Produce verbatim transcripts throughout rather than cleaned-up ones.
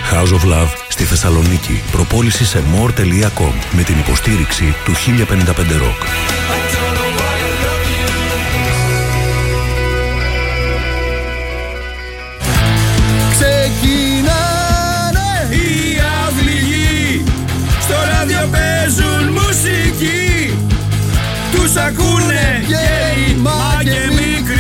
House of Love στη Θεσσαλονίκη. Προπόληση σε more τελεία com με την υποστήριξη του χίλια πενήντα πέντε Rock. Ξεκινάνε οι αυληγοί, στο ράδιο παίζουν μουσική, τους ακούνε γέροι μα και μικροί.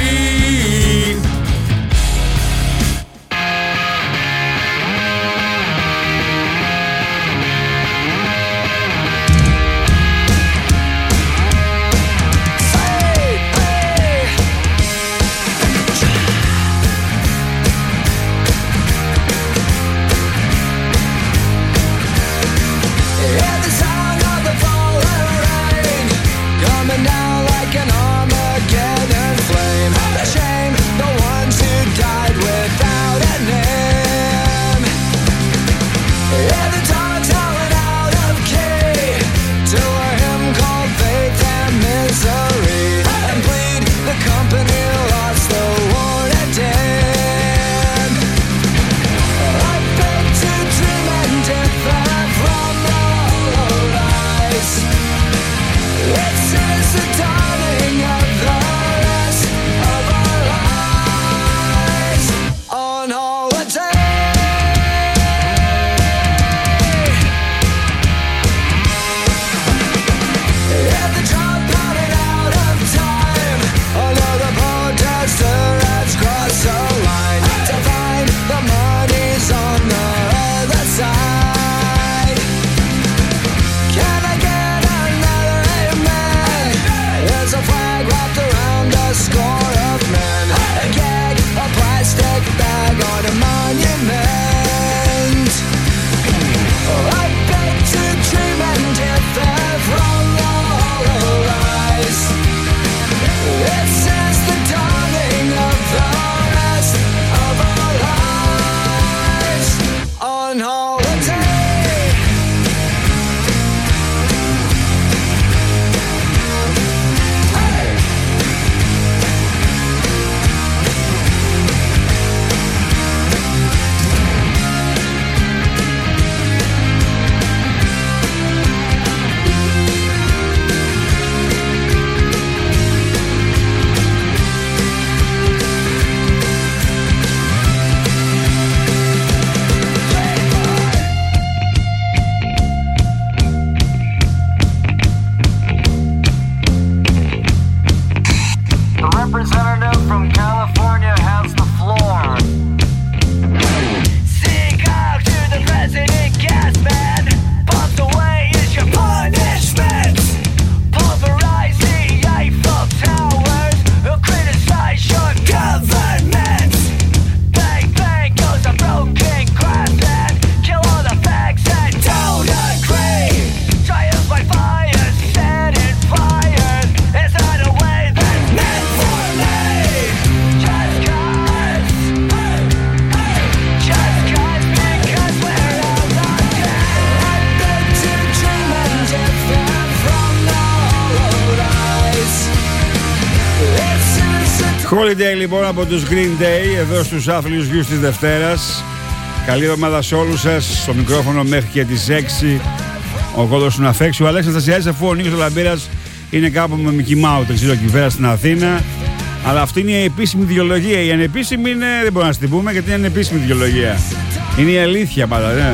Holiday λοιπόν από τους Green Day εδώ στους άθλιους γιους της Δευτέρας. Καλή εβδομάδα σε όλους σας. Στο μικρόφωνο μέχρι και τις έξι ο κόντος του Ναφέξου. Ο Αλέξης Αναστασιάδης, αφού ο Νίκος Λαμπύρας είναι κάπου με Mickey Mouse εκεί πέρα στην Αθήνα. Αλλά αυτή είναι η επίσημη δικαιολογία. Η ανεπίσημη είναι, δεν μπορούμε να την πούμε γιατί είναι ανεπίσημη δικαιολογία. Είναι η αλήθεια πάντα, ναι.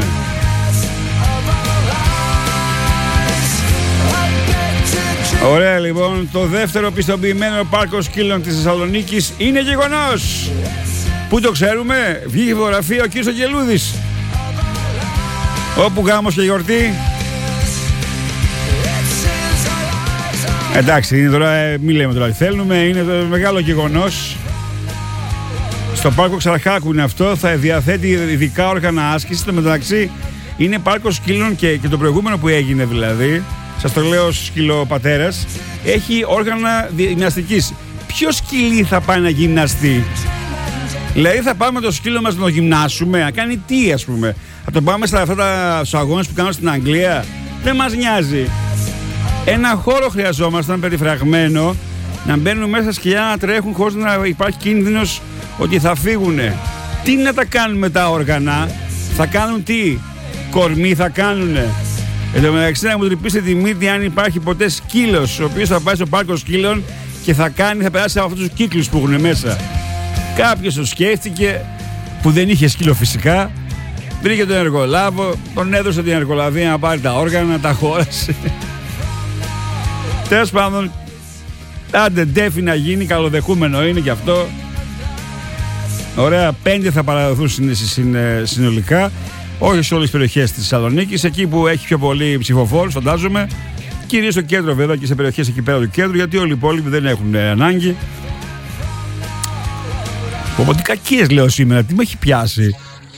Ωραία λοιπόν, το δεύτερο πιστοποιημένο πάρκο σκύλων της Θεσσαλονίκης είναι γεγονός. Πού το ξέρουμε? Βγήκε φωτογραφία ο κύριος Αγγελούδης. Όπου γάμος και γιορτή. Εντάξει, είναι τώρα, μη λέμε τώρα τι θέλουμε, είναι το μεγάλο γεγονός. Στο πάρκο Ξαρχάκου είναι αυτό, θα διαθέτει ειδικά όργανα άσκησης. Στο μεταξύ είναι πάρκο σκύλων και, και το προηγούμενο που έγινε δηλαδή, σας το λέω ως σκυλοπατέρας, έχει όργανα γυμναστικής. Ποιο σκυλί θα πάει να γυμναστεί? Δηλαδή θα πάμε το σκύλο μας να το γυμνάσουμε, να κάνει τι ας πούμε? Θα το πάμε στα αυτά τα αγώνες που κάνουν στην Αγγλία? Δεν μας νοιάζει. Ένα χώρο χρειαζόμασταν περιφραγμένο, να μπαίνουν μέσα σκυλιά να τρέχουν χωρίς να υπάρχει κίνδυνος ότι θα φύγουνε. Τι να τα κάνουμε τα όργανα? Θα κάνουν τι? Κορμί θα κάνουνε. Εν τω μεταξύ να μου τρυπήσετε τη μύτη αν υπάρχει ποτέ σκύλος ο οποίος θα πάει στο πάρκο σκύλων και θα κάνει, θα περάσει από αυτούς τους κύκλους που έχουν μέσα. Κάποιος το σκέφτηκε, που δεν είχε σκύλο φυσικά, βρήκε τον εργολάβο, τον έδωσε την εργολαβία να πάρει τα όργανα, τα χώρασε. Τέλος πάντων, άντε ντέφι να γίνει, καλοδεχούμενο είναι και αυτό. Ωραία, πέντε θα παραδοθούν συνολικά, όχι σε όλες τις περιοχές της Θεσσαλονίκης, εκεί που έχει πιο πολύ ψηφοφόρους, φαντάζομαι. Κυρίως στο κέντρο βέβαια και σε περιοχές εκεί πέρα του κέντρου, γιατί όλοι οι υπόλοιποι δεν έχουν ανάγκη. Πω τι κακίες λέω σήμερα, τι με έχει πιάσει.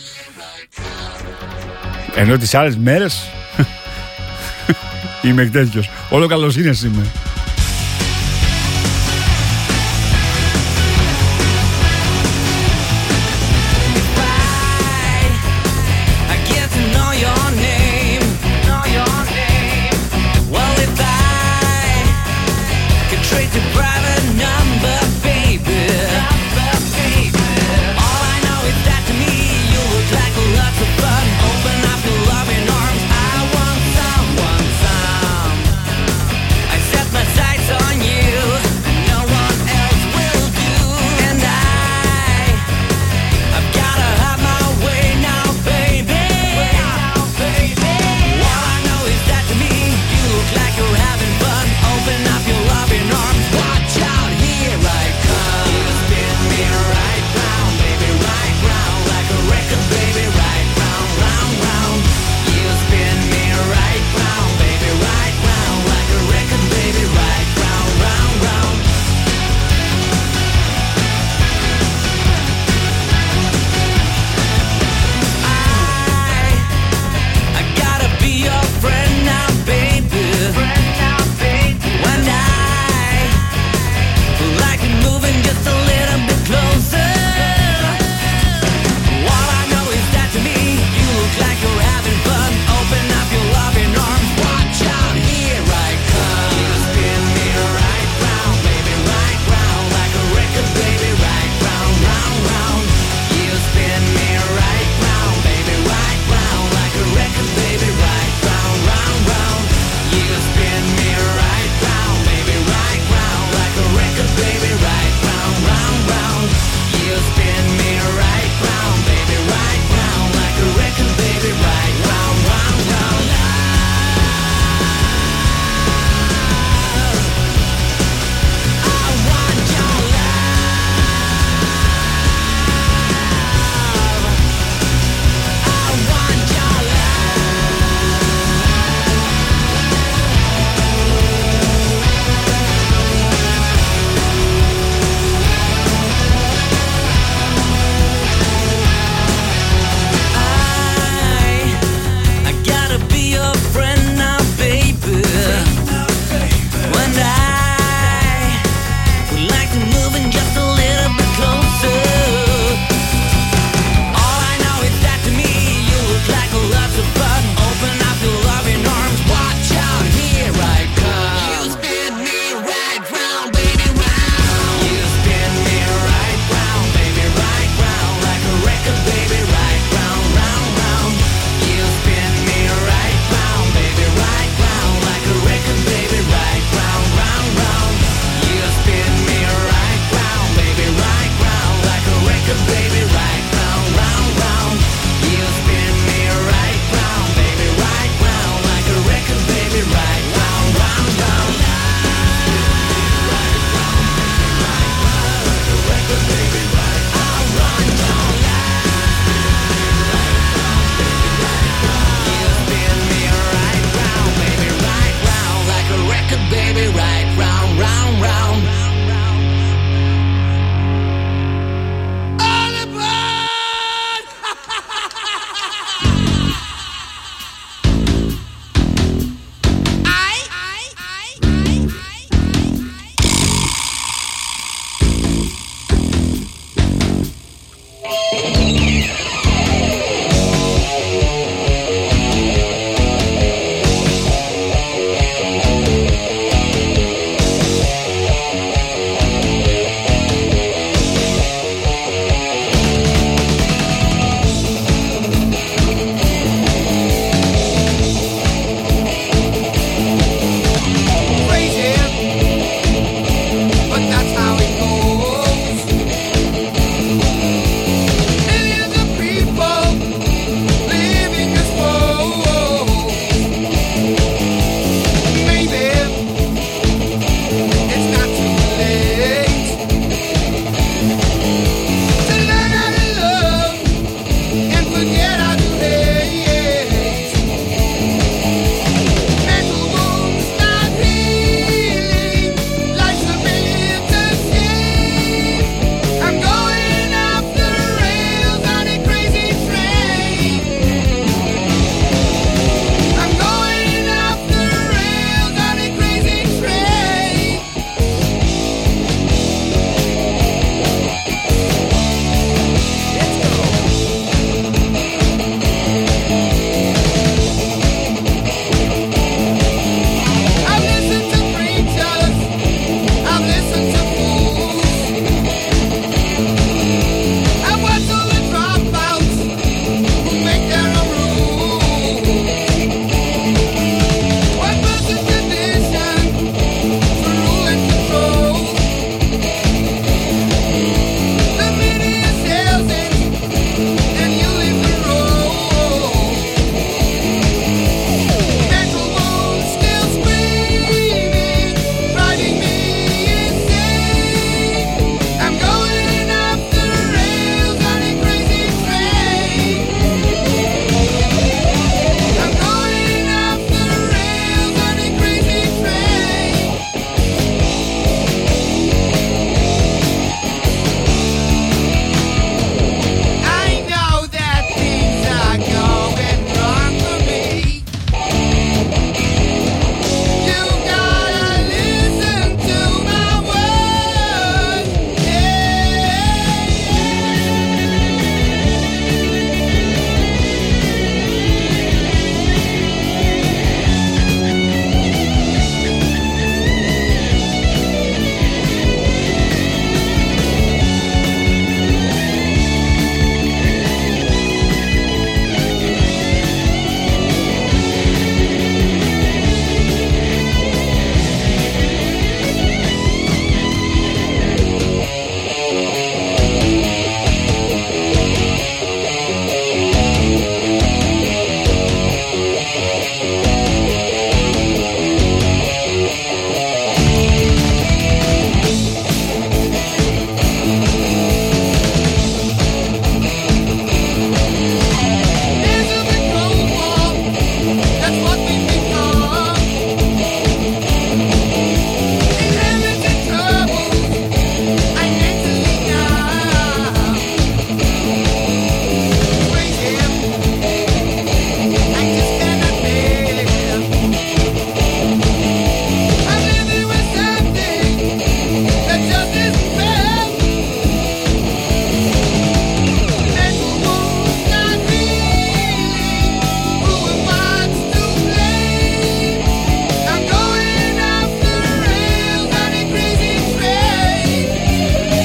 Ενώ τις άλλες μέρες είμαι τέτοιος, όλο καλοσύνες είμαι. Set my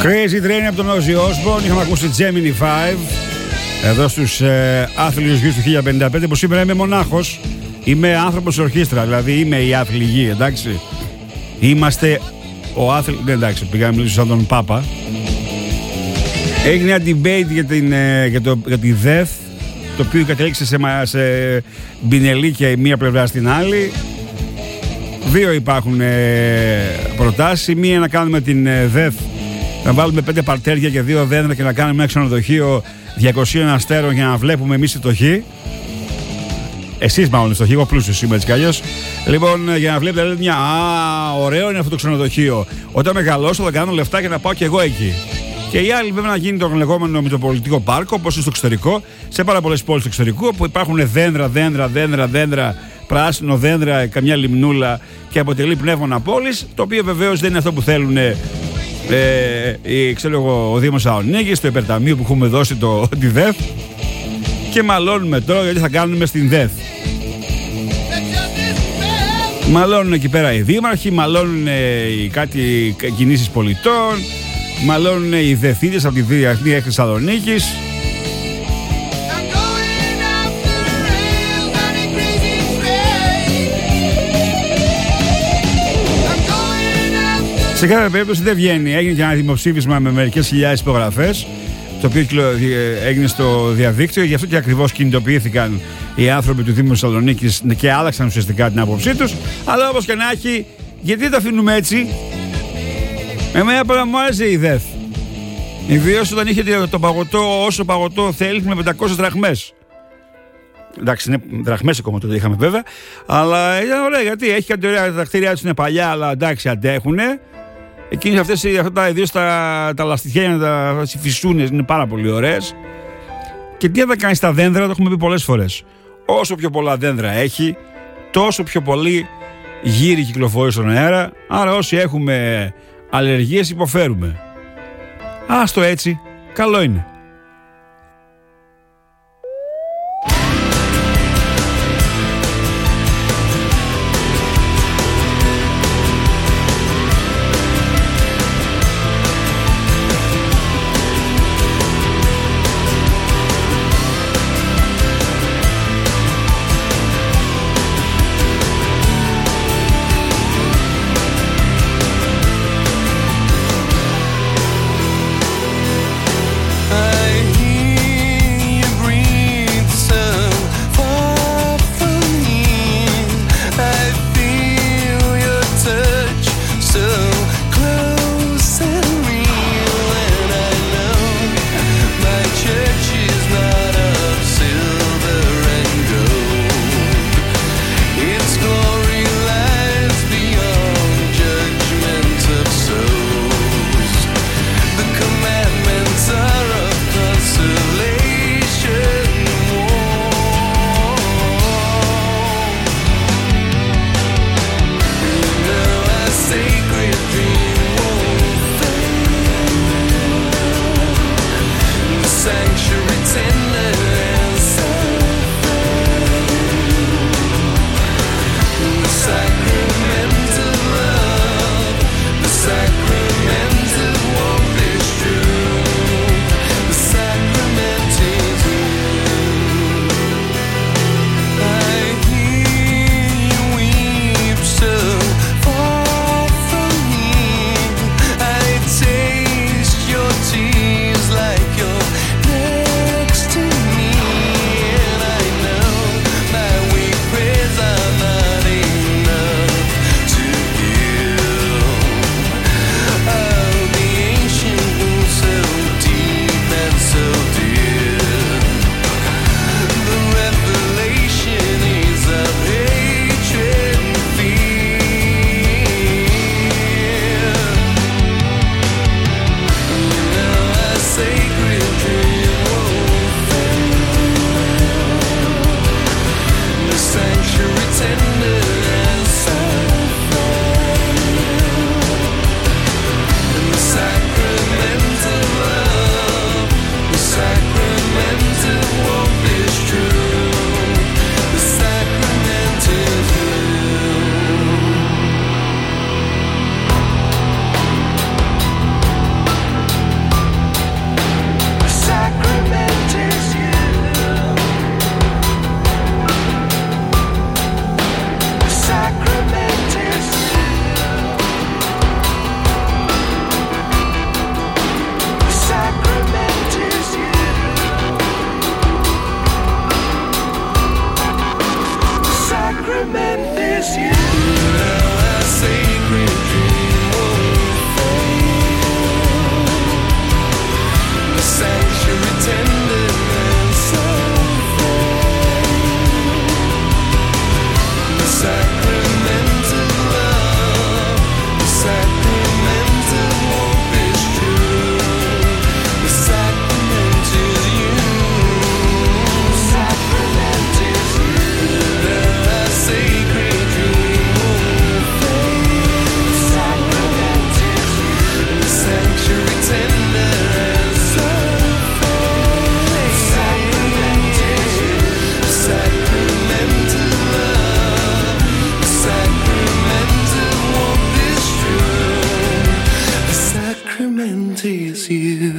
Crazy Train από τον Ozzy Osbourne. Είχαμε ακούσει Gemini φάιβ εδώ στους ε, άθλιους γης του χίλια πενήντα πέντε, που σήμερα είμαι μονάχος. Είμαι άνθρωπος ορχήστρα, δηλαδή είμαι η άθλη γη, εντάξει. Είμαστε ο άθλη... Ναι, εντάξει, πήγα να μιλήσω σαν τον Πάπα. Έγινε ένα debate για, την, ε, για, το, για τη ΔΕΘ, το οποίο κατέληξε σε, σε μπινελίκια η μία πλευρά στην άλλη. Δύο υπάρχουν ε, προτάσεις. Μία να κάνουμε την ε, ΔΕΘ, να βάλουμε πέντε παρτέρια και δύο δέντρα και να κάνουμε ένα ξενοδοχείο διακοσίων αστέρων για να βλέπουμε εμείς οι φτωχοί. Εσείς μάλλον οι φτωχοί, εγώ πλούσιος είμαι έτσι κι αλλιώς. Λοιπόν, για να βλέπετε, λέτε μια, α, ωραίο είναι αυτό το ξενοδοχείο. Όταν μεγαλώσω θα κάνω λεφτά και να πάω κι εγώ εκεί. Και οι άλλοι βέβαια να γίνει το λεγόμενο μητροπολιτικό πάρκο, όπως είναι στο εξωτερικό, σε πάρα πολλές πόλεις του εξωτερικού, όπου υπάρχουν δέντρα, δέντρα, δέντρα, δέντρα, πράσινο δέντρα, καμιά λιμνούλα και αποτελεί πνεύμονα πόλης, το οποίο βεβαίως δεν είναι αυτό που θέλουν. Ε, η, ξέρω εγώ, ο Δήμος Σαλονίκης, το υπερταμείο που έχουμε δώσει το, τη ΔΕΘ, και μαλώνουμε τώρα γιατί θα κάνουμε στην ΔΕΘ. Μαλώνουν εκεί πέρα οι δήμαρχοι, μαλώνουν οι κάτι κινήσεις πολιτών, μαλώνουν οι δεθίδες από τη Διεθνή Έκθεση Θεσσαλονίκης. Σε κάθε περίπτωση δεν βγαίνει. Έγινε και ένα δημοψήφισμα με μερικές χιλιάδες υπογραφές, το οποίο έγινε στο διαδίκτυο. Γι' αυτό και ακριβώς κινητοποιήθηκαν οι άνθρωποι του Δήμου Θεσσαλονίκης και άλλαξαν ουσιαστικά την άποψή τους. Αλλά όπως και να έχει, γιατί δεν τα αφήνουμε έτσι? Εμένα πάρα μου άρεσε η ΔΕΘ. Ιδίως όταν είχε το παγωτό, όσο παγωτό θέλει, με πεντακόσιες δραχμές. Εντάξει, είναι δραχμές ακόμα τότε είχαμε βέβαια. Αλλά ήταν ωραία, γιατί έχει κάτι ωραία. Τα κτίρια τους είναι παλιά, αλλά εντάξει, αντέχουνε. Εκείνες αυτές, αυτά τα, ιδίως τα, τα λαστιχένια, τα φυσούνες είναι πάρα πολύ ωραίες. Και τι θα κάνει στα δέντρα, το έχουμε πει πολλές φορές. Όσο πιο πολλά δέντρα έχει, τόσο πιο πολύ γύρι κυκλοφορεί στον αέρα. Άρα όσοι έχουμε αλλεργίες υποφέρουμε. Άστο έτσι, καλό είναι. I is you. A sacred dream won't fade. The sanctuary tenderness of faith. The sacramental love. The sacramental hope is true. The sacrament is you. The sacrament is you. The sacred dream won't fade. The sacrament is you. The sanctuary tender as of faith. The sacrament is you. The sacramental love. The sacramental hope is true. The sacrament is you.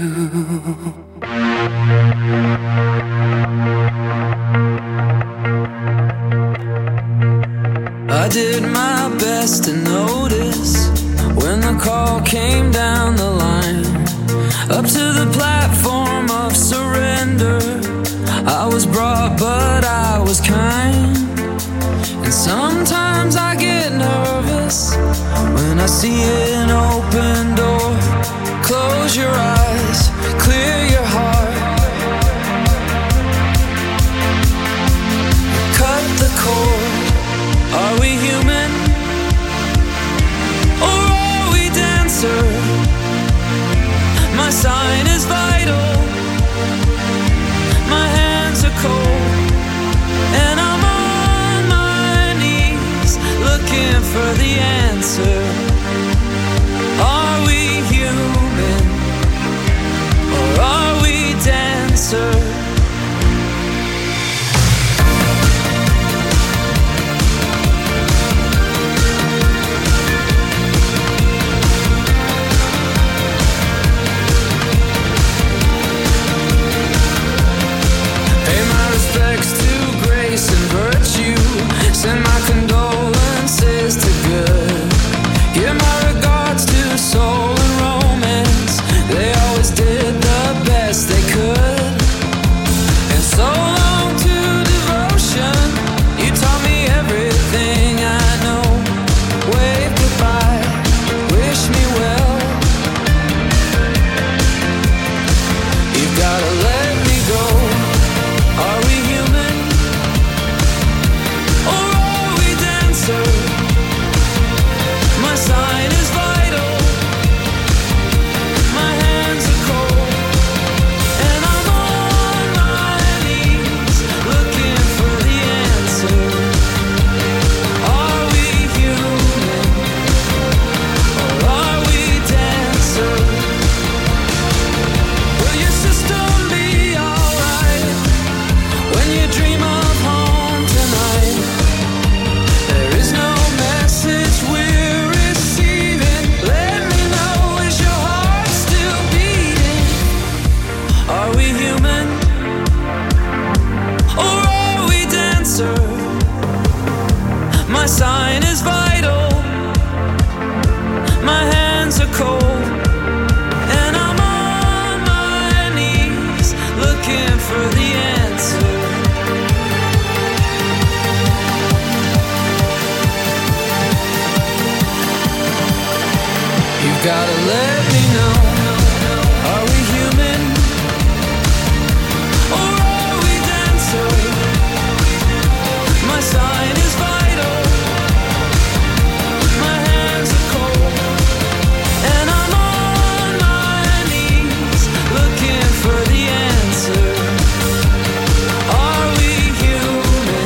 I did my best to notice when the call came down the line, up to the platform of surrender. I was brought, but I was kind. And sometimes I get nervous when I see an open door. Close your eyes, clear your heart. Cut the cord. Are we human? Or are we dancer? My sign is vital. My hands are cold. And I'm on my knees looking for the answer. Are we human? Or are we dancer? Pay my respects to grace and virtue. Send my condolences to good. Give my regards to soul and romance. They always did the best they could. And so long to devotion. You taught me everything I know. Wave goodbye, wish me well. You've gotta let me go. Are we human? Or are we dancer? My sign is vital. My hands are cold. And I'm on my knees looking for the answer. Are we human? Or are we dancer? Will your system be alright when you dream of home tonight? There is no message we're receiving. Let me know, is your heart still beating? Are we human? Or are we dancer? My sign is vital. My hands are cold. And I'm on my knees looking for the answer. You've gotta let me know. Are we human? Or are we dancer? My sign is vital. My hands are cold. And I'm on my knees looking for the answer. Are we human?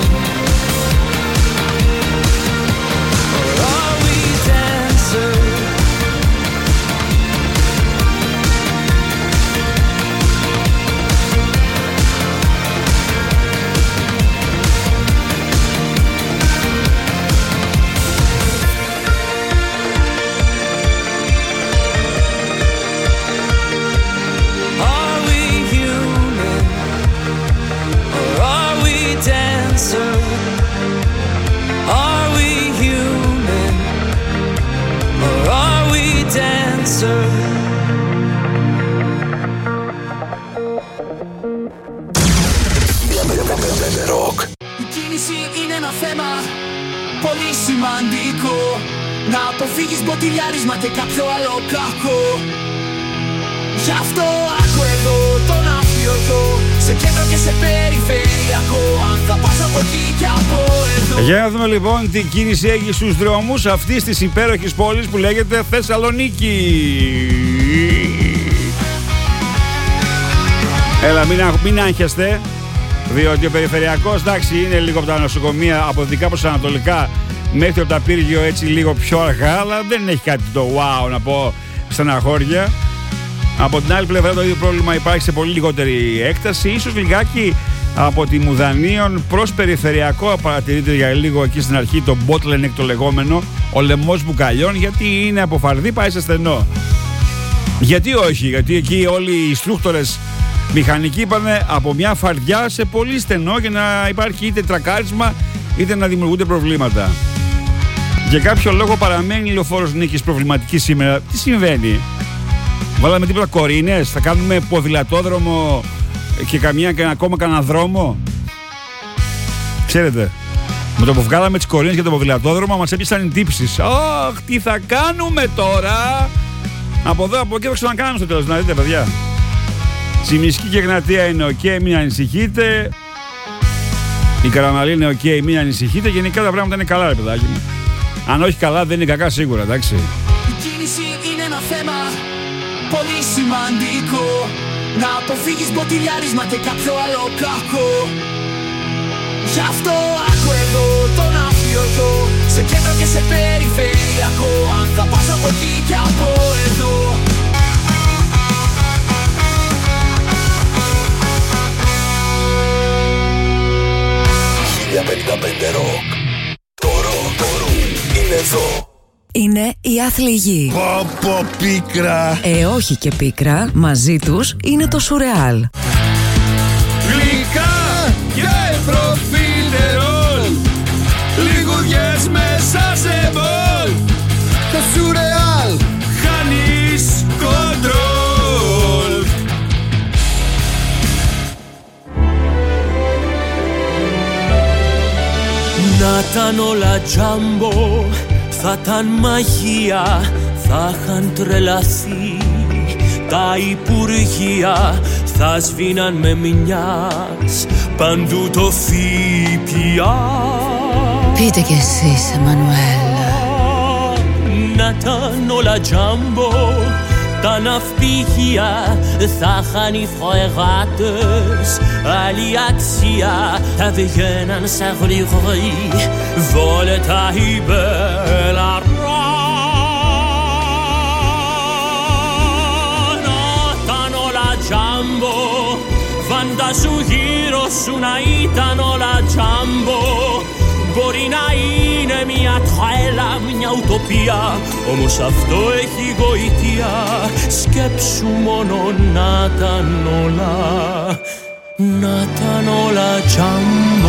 Or are we dancer? Are we human? Or are we dancer? Are we human? Or are we dancer? Ροκ. Η κίνηση είναι ένα θέμα πολύ σημαντικό να αποφύγεις μποτιλιάρισμα και κάποιο άλλο κακό. Γι' αυτό άκου εδώ τον αφιωτό, σε κέντρο και σε περιφερειακό, αν θα πας από εκεί και από εδώ. Για να δούμε λοιπόν τι κίνηση έχει στους δρόμους αυτής της υπέροχης πόλης που λέγεται Θεσσαλονίκη. Έλα, μην, μην άγχεστε, διότι ο περιφερειακός, εντάξει, είναι λίγο από τα νοσοκομεία από δυτικά προς ανατολικά μέχρι το Ταπύργιο, έτσι λίγο πιο αργά, αλλά δεν έχει κάτι το wow να πω στεναχώρια. Από την άλλη πλευρά το ίδιο πρόβλημα υπάρχει σε πολύ λιγότερη έκταση, ίσως λιγάκι από τη Μουδανίων προς περιφερειακό παρατηρείται για λίγο εκεί στην αρχή το bottleneck το λεγόμενο, ο λαιμός μπουκαλιών, γιατί είναι από φαρδί πάει σε στενό. Γιατί όχι, γιατί εκεί όλοι οι instructors μηχανικοί είπανε από μια φαρδιά σε πολύ στενό για να υπάρχει είτε τρακάρισμα είτε να δημιουργούνται προβλήματα. Για κάποιο λόγο παραμένει η Λεωφόρος Νίκης προβληματική σήμερα. Τι συμβαίνει? Βάλαμε τίποτα κορίνες, θα κάνουμε ποδηλατόδρομο και καμία και ακόμα κανένα δρόμο? Ξέρετε, με το που βγάλαμε τις κορίνες για το ποδηλατόδρομο μας έπιασαν οι τύψεις. Αχ, τι θα κάνουμε τώρα? Από εδώ, από εκεί θα ξανακάνουμε στο τέλος, να δείτε παιδιά. Τσιμισκή και Εγνατία είναι οκ, okay, μην ανησυχείτε. Η Καραμαλή είναι οκ, okay, μην ανησυχείτε. Γενικά τα πράγματα είναι καλά, ρε παιδάκι μου. Αν όχι καλά, δεν είναι κακά σίγουρα, εντάξει. Η κίνηση είναι ένα θέμα πολύ σημαντικό, να αποφύγεις μποτιλιάρισμα και κάποιο άλλο κακό. Γι' αυτό άκου εδώ τον αφιωτό, σε κέντρο και σε περιφερειακό, αν θα πας από εκεί και από εδώ. χίλια πενήντα πέντε Rock. Το Rock, το Rock είναι εδώ. Είναι η άθλη γη. Πω πω πίκρα. Ε, όχι και πίκρα. Μαζί τους είναι το σουρεάλ. Γλυκά και προφίλερολ, λιγουδιές μέσα σε μπολ. Το σουρεάλ χάνεις κοντρόλ. Να ήταν όλα τζάμπο, θα ήταν μαγεία, θα είχαν τρελαθεί τα υπουργεία, θα σβήναν με μιας παντού το ΦΠΑ. Πείτε κι εσείς, Εμμανουέλ. Να ήταν όλα τζάμπο, τα ναυπηγεία, θα είχαν οι φρεγάτες άλλη αξία, θα βγαίναν σε γρηγορή βόλετα η μπέλα. Να ήταν όλα τζάμπο, φαντάσου γύρω σου να ήταν όλα τζάμπο. Μπορεί να είναι μια τρέλα, μια ουτοπία, όμως αυτό έχει γοητεία. Σκέψου μόνο να ήταν όλα, να ήταν όλα τζάμπο.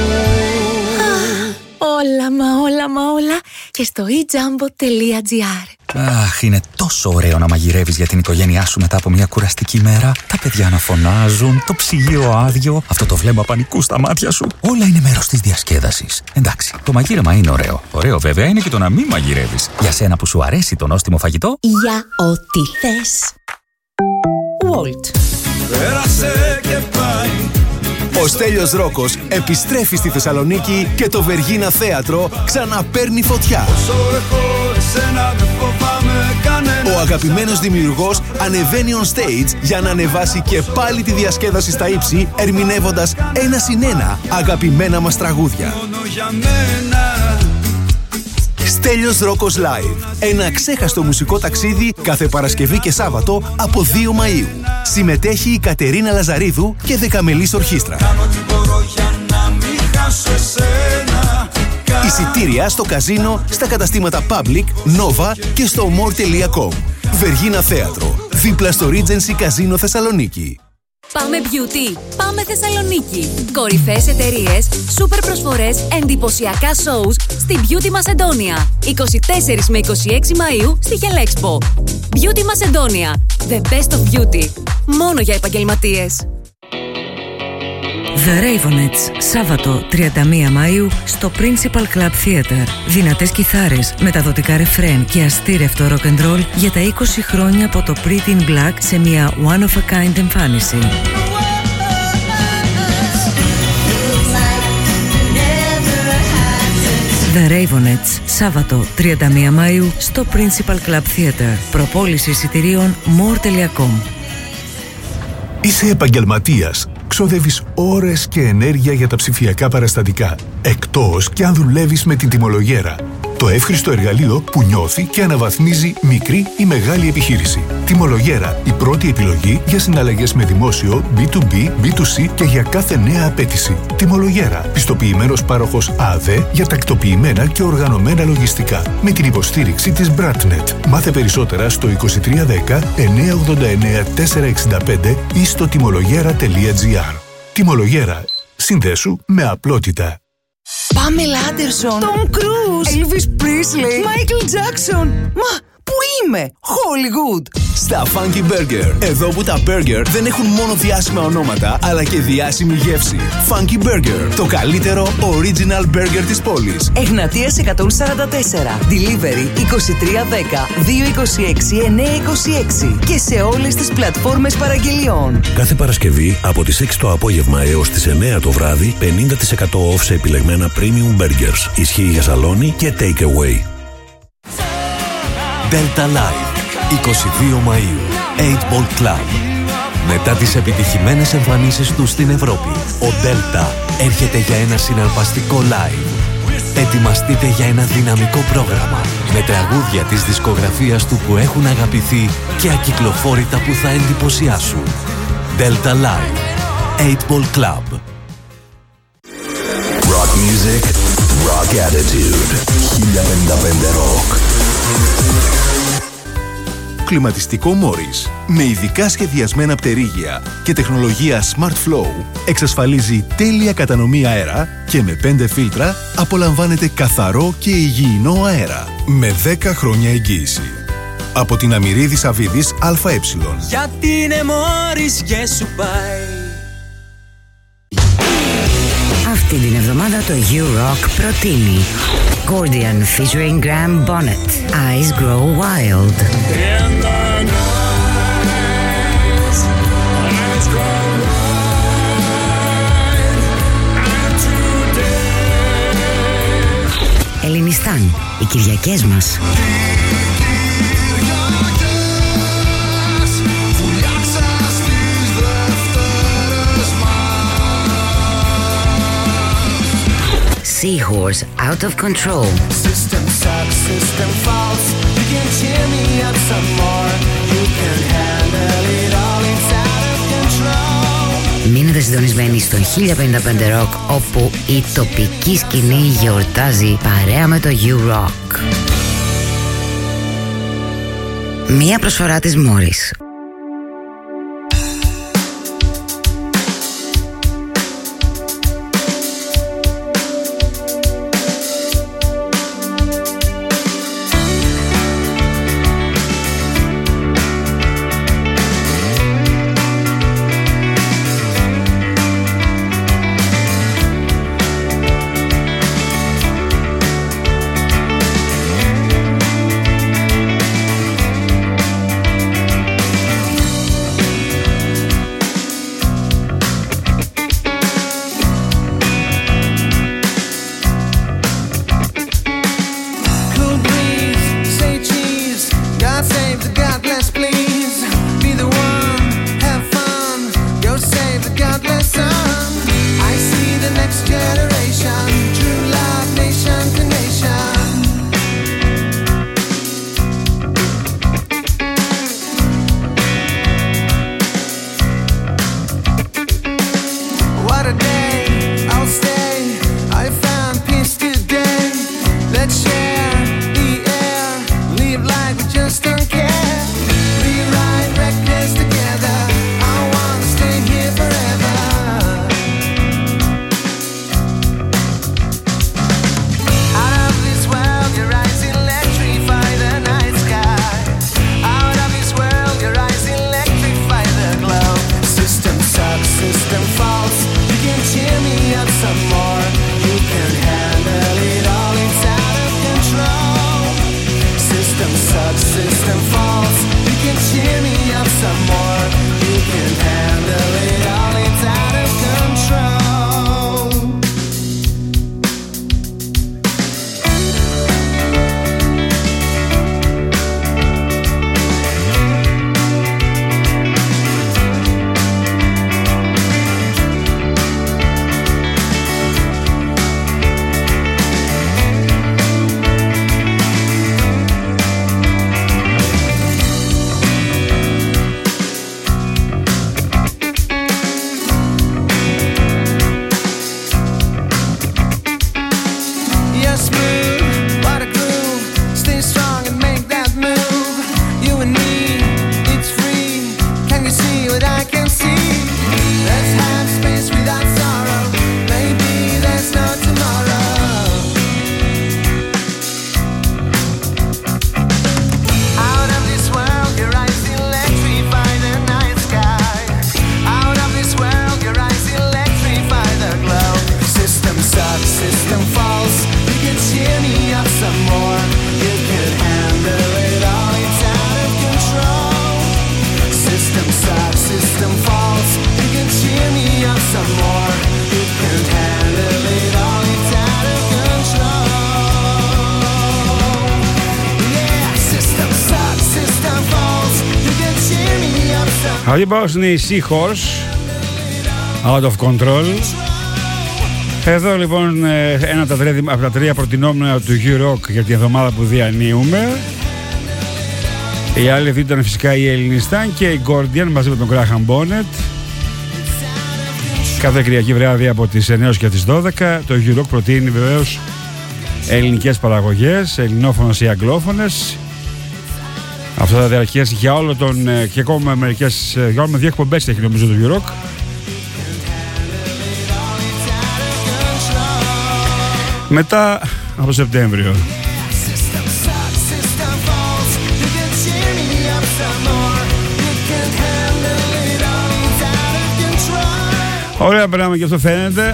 Όλα μα όλα μα όλα και στο e jumbo τελεία gr. Αχ, είναι τόσο ωραίο να μαγειρεύεις για την οικογένειά σου μετά από μια κουραστική μέρα. Τα παιδιά να φωνάζουν, το ψυγείο άδειο, αυτό το βλέμμα πανικού στα μάτια σου. Όλα είναι μέρος της διασκέδασης. Εντάξει, το μαγείρεμα είναι ωραίο. Ωραίο βέβαια είναι και το να μην μαγειρεύεις. Για σένα που σου αρέσει το νόστιμο φαγητό, Για ό,τι θες. Walt. Πέρασε και πάει. Ο Στέλιος Ρόκος επιστρέφει στη Θεσσαλονίκη και το Βεργίνα Θέατρο ξαναπαίρνει φωτιά. Ο αγαπημένος δημιουργός ανεβαίνει on stage για να ανεβάσει και πάλι τη διασκέδαση στα ύψη, ερμηνεύοντας ένα συν ένα αγαπημένα μας τραγούδια. Στέλιος Ρόκος Live. Ένα αξέχαστο μουσικό ταξίδι κάθε Παρασκευή και Σάββατο από δύο Μαΐου. Συμμετέχει η Κατερίνα Λαζαρίδου και δεκαμελής ορχήστρα. Εισιτήρια στο καζίνο, στα καταστήματα Public, Nova και στο more τελεία com. Βεργίνα Θέατρο. Δίπλα στο Regency Καζίνο Θεσσαλονίκη. Πάμε beauty, πάμε Θεσσαλονίκη. Κορυφαίες εταιρείες, σούπερ προσφορές, εντυπωσιακά shows στη Beauty Μασεντόνια. είκοσι τέσσερις με είκοσι έξι Μαΐου στη Χελέξπο. Beauty Μασεντόνια, the best of beauty. Μόνο για επαγγελματίες. The Ravenettes, Σάββατο τριάντα μία Μαΐου στο Principal Club Theatre. Δυνατές κιθάρες, μεταδοτικά ρεφρέν και αστήρευτο rock and roll για τα είκοσι χρόνια από το Pretty in Black σε μια one of a kind εμφάνιση. The Ravenettes, Σάββατο τριάντα μία Μαΐου στο Principal Club Theatre. Προπόληση εισιτηρίων more τελεία com. Είσαι επαγγελματίας. Ξοδεύεις ώρες και ενέργεια για τα ψηφιακά παραστατικά, εκτός και αν δουλεύεις με την τιμολογέρα. Το εύχριστο εργαλείο που νιώθει και αναβαθμίζει μικρή ή μεγάλη επιχείρηση. Τιμολογέρα, η πρώτη επιλογή για συναλλαγές με δημόσιο, μπι του μπι, μπι του σι και για κάθε νέα απέτηση. Τιμολογέρα, πιστοποιημένος πάροχος ΑΔΕ για τακτοποιημένα και οργανωμένα λογιστικά. Με την υποστήριξη της Bratnet. Μάθε περισσότερα στο είκοσι τρία δέκα εννιακόσια ογδόντα εννέα τετρακόσια εξήντα πέντε ή στο τιμολογέρα τελεία τζι άρ. Τιμολογέρα. Συνδέσου με απλότητα. Πάμελα Άντερσον, Τομ Κρούζ, Έλβις Πρίσλεϊ, Μάικλ Τζάκσον. Μα, πού είμαι? Hollywood. Στα Funky Burger. Εδώ που τα burger δεν έχουν μόνο διάσημα ονόματα, αλλά και διάσημη γεύση. Funky Burger. Το καλύτερο original burger της πόλης. Εγνατίας εκατόν σαράντα τέσσερα. Delivery είκοσι τρία δέκα δύο είκοσι έξι εννιακόσια είκοσι έξι. Και σε όλες τις πλατφόρμες παραγγελιών. Κάθε Παρασκευή από τις έξι το απόγευμα έως τις εννέα το βράδυ πενήντα τοις εκατό off σε επιλεγμένα premium burgers. Ισχύει για σαλόνι και take away. Delta Live, είκοσι δύο Μαΐου, οκτώ Ball Club. Μετά τις επιτυχημένες εμφανίσεις του στην Ευρώπη, ο Delta έρχεται για ένα συναρπαστικό live. Ετοιμαστείτε για ένα δυναμικό πρόγραμμα με τραγούδια της δισκογραφίας του που έχουν αγαπηθεί και ακυκλοφόρητα που θα εντυπωσιάσουν. Delta Live, οκτώ Ball Club. Rock music, rock attitude. χίλια πενήντα πέντε Rock. Κλιματιστικό Morris με ειδικά σχεδιασμένα πτερίγια και τεχνολογία Smart Flow εξασφαλίζει τέλεια κατανομή αέρα και με πέντε φίλτρα απολαμβάνετε καθαρό και υγιεινό αέρα με δέκα χρόνια εγγύηση. Από την Αμυρίδης Αβίδης ΑΕ. Γιατί είναι Morris και σου πάει. Αυτή την εβδομάδα το U-Rock προτείνει Gordian featuring Graham Bonnet, Eyes Grow Wild. Ελληνιστάν, οι Κυριακές μας. Seahorse, Out of Control. System sucks, system false. You can cheer me up some more. You can handle it all inside of control. Μείνετε συντονισμένοι στο χίλια πενήντα πέντε Rock, όπου η τοπική σκηνή γιορτάζει παρέα με το U-Rock. Μία προσφορά της Morris. Αυτή πάω είναι η Seahorse, Out of Control. Εδώ λοιπόν ένα από τα τρία, από τα τρία προτινόμενα του U-Rock για την εβδομάδα που διανύουμε. Η άλλη αυτή ήταν φυσικά η Ελληνιστάν και η Guardian μαζί με τον Graham Bonnet. Κάθε Κυριακή βράδυ από τις εννιά και τις δώδεκα το U-Rock προτείνει βεβαίως ελληνικές παραγωγές, ελληνόφωνες ή αγγλόφωνες. Αυτό θα διαρκέσει για όλο τον και ακόμα μερικές, για όλο με δύο εκπομπές έχει νομίζω το U-Rock. Μετά από Σεπτέμβριο. Ωραία περάμε και αυτό φαίνεται.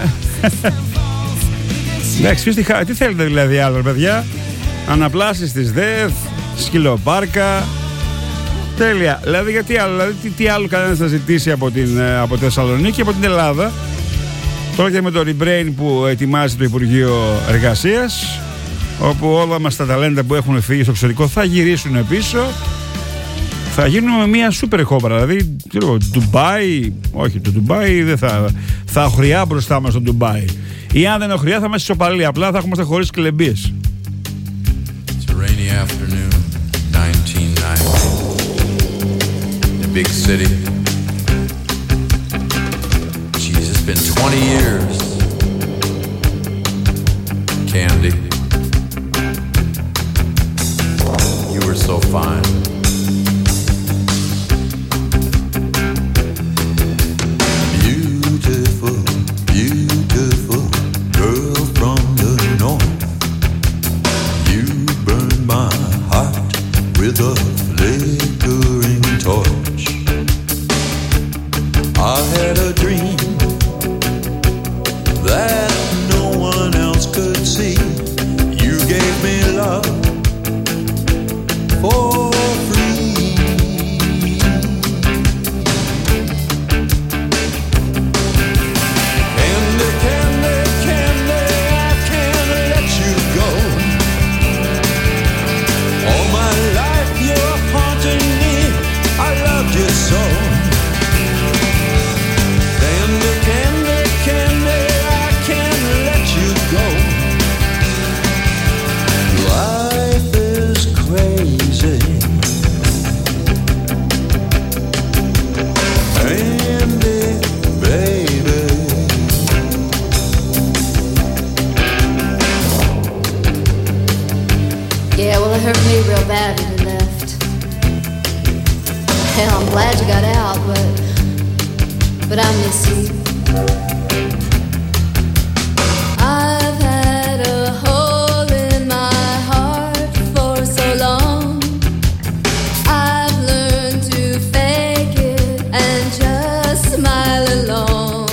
Εντάξει, τι, τι θέλετε δηλαδή άλλο παιδιά? Αναπλάσεις της ΔΕΘ, σκυλοπάρκα. Τέλεια. Δηλαδή γιατί άλλο, δηλαδή, τι, τι άλλο κανένας θα ζητήσει από την από Θεσσαλονίκη, από την Ελλάδα. Τώρα και με το Rebrain που ετοιμάζει το Υπουργείο Εργασίας, όπου όλα μας τα ταλέντα που έχουν φύγει στο εξωτερικό θα γυρίσουν πίσω. Θα γίνουμε μια σούπερ χώρα. Δηλαδή, τι λέω, Ντουμπάι, όχι, το Ντουμπάι δεν θα. Θα οχριά μπροστά μας το Ντουμπάι. Ή αν δεν οχριά θα είμαστε ισοπαλοί. Απλά θα έχουμε χωρίς κλεμπίες. It's a rainy afternoon, nineteen ninety. The big city. Jeez, it's been twenty years. Candy. You were so fine. With a flickering torch, I had a dream that no one else could see. You gave me love for free. Candy, candy, candy, I can't let you go. All my life you're haunting me, I loved you so. Candy, candy, candy, I can't let you go. Life is crazy. Candy, baby. Yeah, well, it hurt me real bad when you left. Hell, I'm glad you got out, but but I miss you. I've had a hole in my heart for so long. I've learned to fake it and just smile along.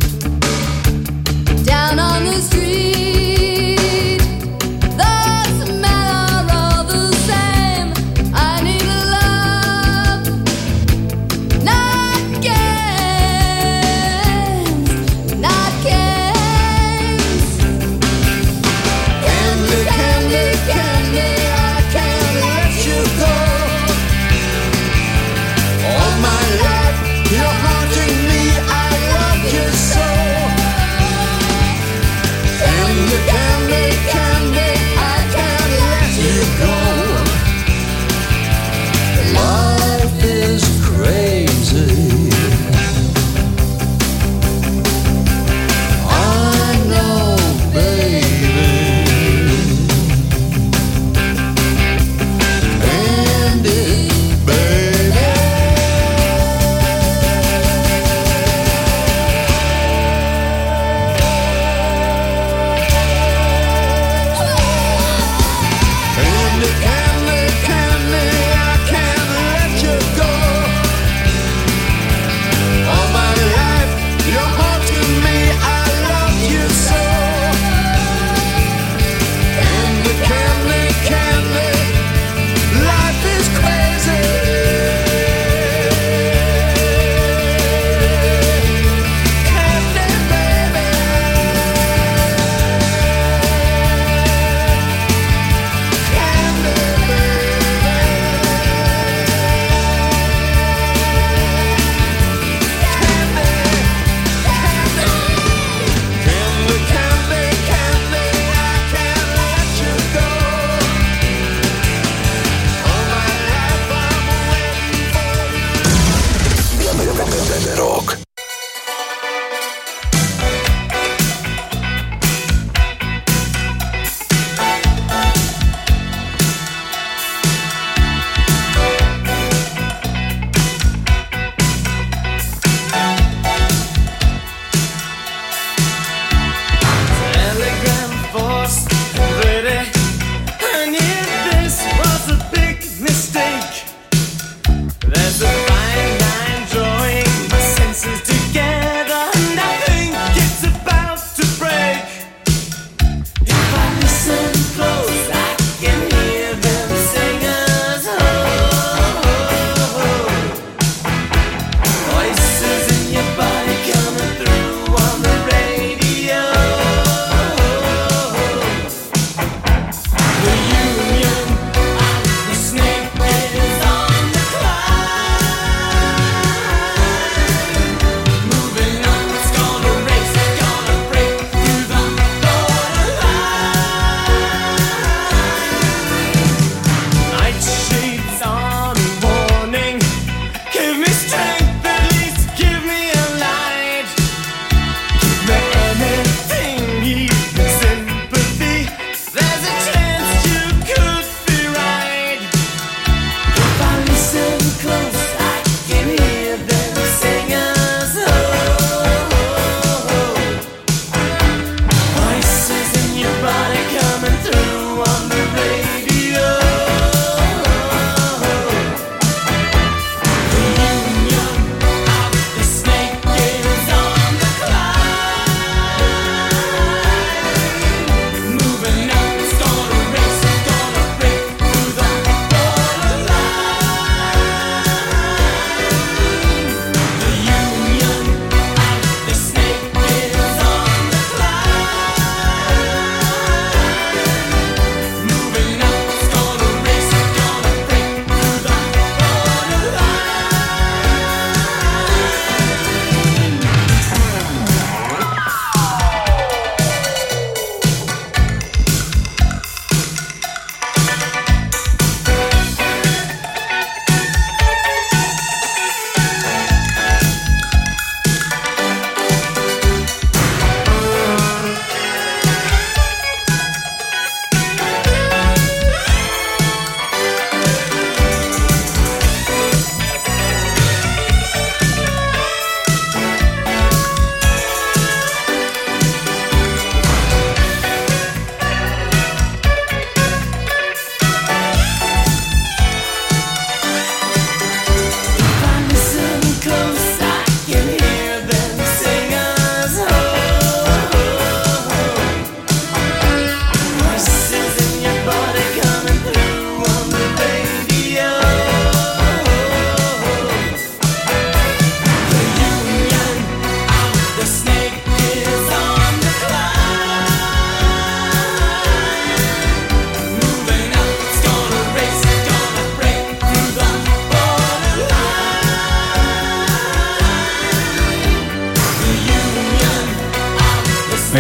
Down on the street, the smell are all the same. I need a love, not games, not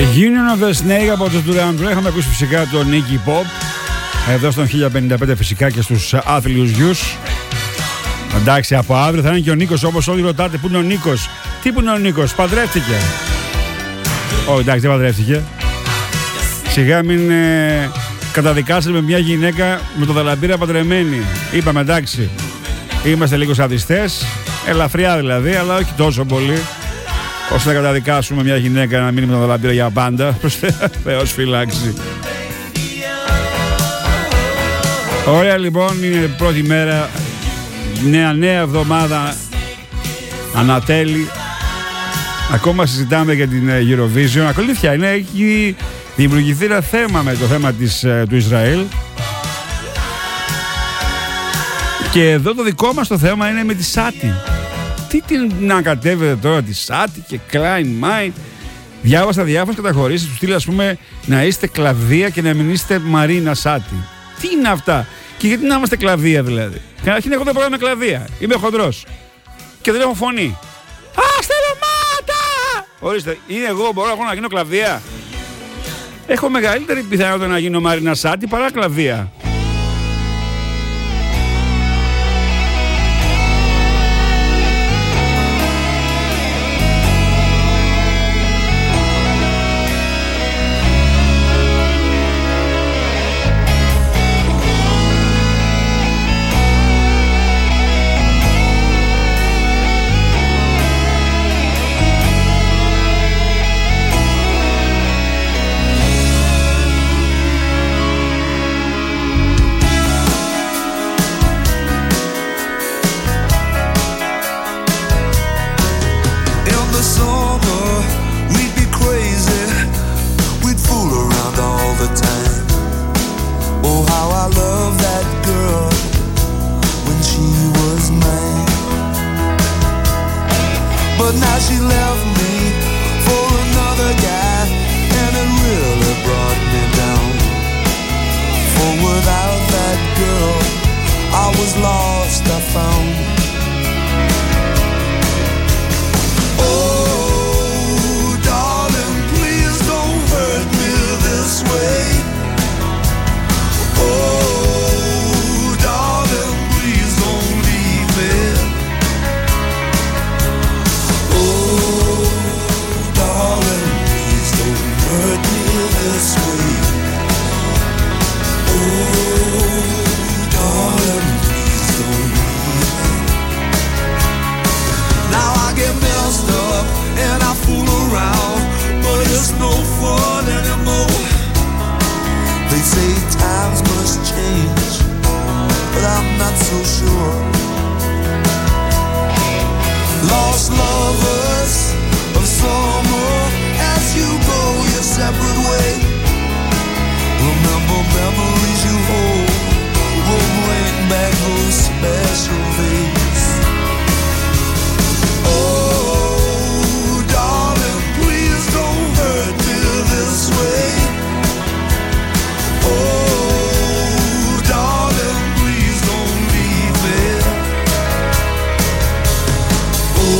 Union of the Snake από τους Duran Duran. Είχαμε ακούσει φυσικά τον Iggy Pop εδώ στον χίλια πενήντα πέντε φυσικά και στους άθλιους γιους. Εντάξει, από αύριο θα είναι και ο Νίκος, όπως όλοι ρωτάτε πού είναι ο Νίκος. Τι που είναι ο Νίκος, παντρεύτηκε? Όχι, εντάξει, δεν παντρεύτηκε. Σιγά μην ε, καταδικάσετε με μια γυναίκα με το δαλαμπύρα παντρεμένη. Είπαμε, εντάξει, είμαστε λίγο σαδιστές, ελαφριά δηλαδή, αλλά όχι τόσο πολύ ώστε να καταδικάσουμε μια γυναίκα να μείνει με το δαλαμπύρα για πάντα. Θεός φυλάξει. Ωραία, λοιπόν, είναι πρώτη μέρα, νέα νέα εβδομάδα, ανατέλει. Ακόμα συζητάμε για την Eurovision. Ακολουθία είναι, έχει δημιουργηθεί ένα θέμα με το θέμα της, του Ισραήλ. Και εδώ το δικό μας το θέμα είναι με τη Σάτι. Τι την να κατέβετε τώρα τη Σάτι και Klein Mind. Διάβασα διάφορες καταχωρήσεις του στυλ, ας πούμε, να είστε Κλαβδία και να μην είστε Μαρίνα Σάτι. Τι είναι αυτά? Και γιατί να είμαστε Κλαβδία δηλαδή? Καταρχήν εγώ δεν μπορώ να είμαι Κλαβδία. Είμαι χοντρός. Και δεν έχω φωνή. Αστερωμάτα! Ορίστε, είναι εγώ, μπορώ εγώ να γίνω Κλαβδία? Έχω μεγαλύτερη πιθανότητα να γίνω Μαρίνα Σάτι παρά Κλαβδία.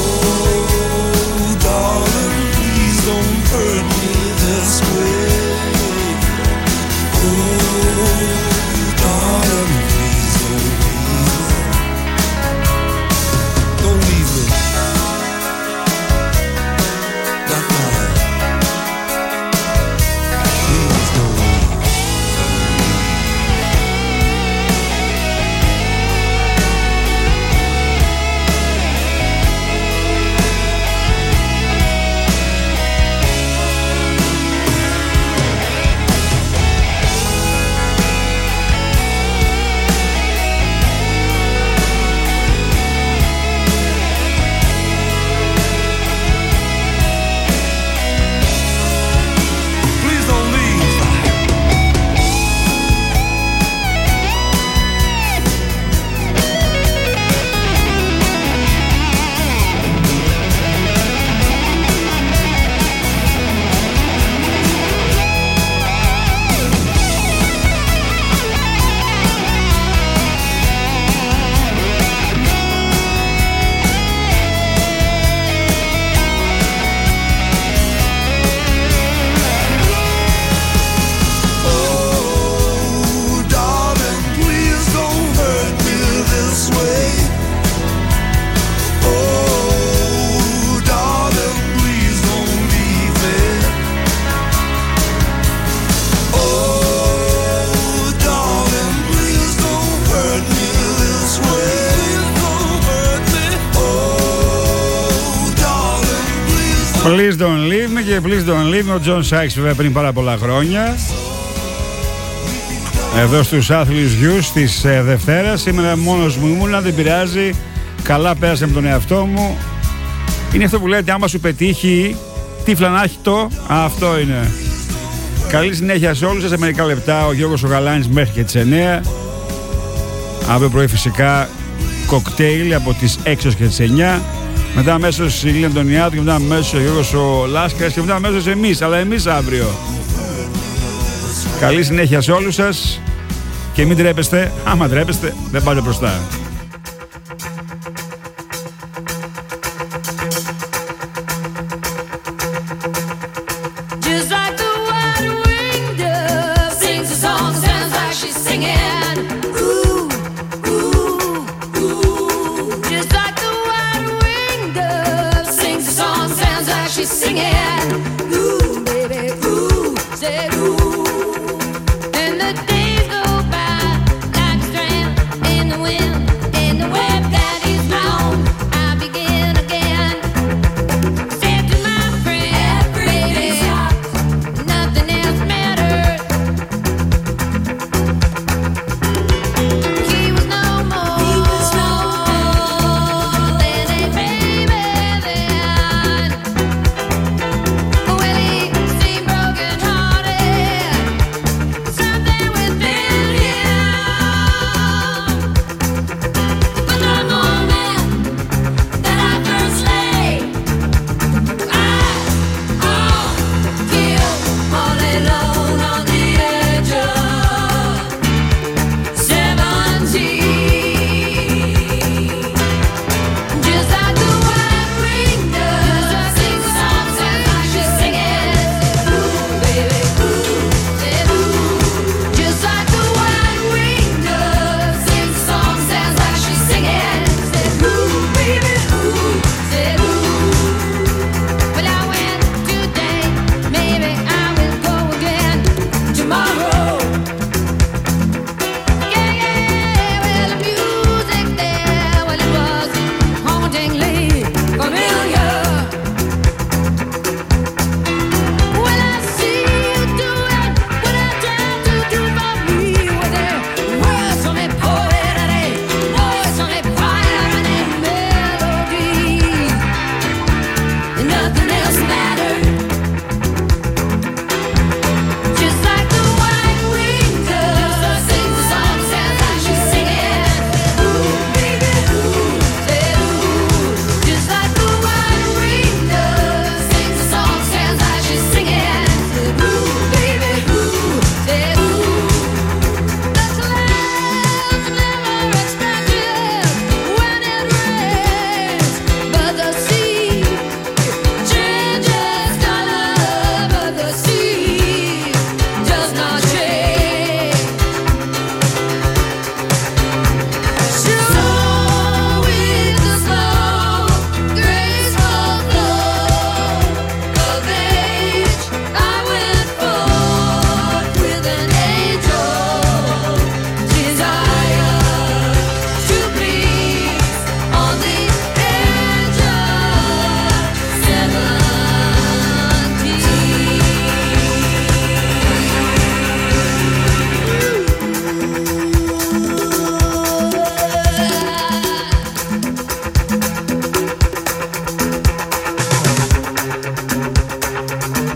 Hurt me this way. Please Don't Leave Me και Please Don't Leave Me, ο John Sykes βέβαια πριν πάρα πολλά χρόνια. Εδώ στους άθλιους γιους της ε, Δευτέρας. Σήμερα μόνος μου ήμουνα, δεν πειράζει. Καλά πέρασα με τον εαυτό μου. Είναι αυτό που λέτε, άμα σου πετύχει, τι φλανάχει το, αυτό είναι. Καλή συνέχεια σε όλους σας. Σε μερικά λεπτά ο Γιώργος ο Γαλάνης μέχρι και τις εννιά. Αύριο πρωί φυσικά κοκτέιλ από τις έξι και τις εννιά. Μετά αμέσως η Λίλια Αντωνιάδου και μετά αμέσως ο Γιώργος ο Λάσκαρας και μετά αμέσως εμείς, αλλά εμείς αύριο. Καλή συνέχεια σε όλους σας και μην τρέπεστε, άμα τρέπεστε δεν πάτε μπροστά.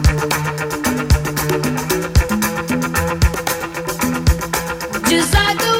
Just like the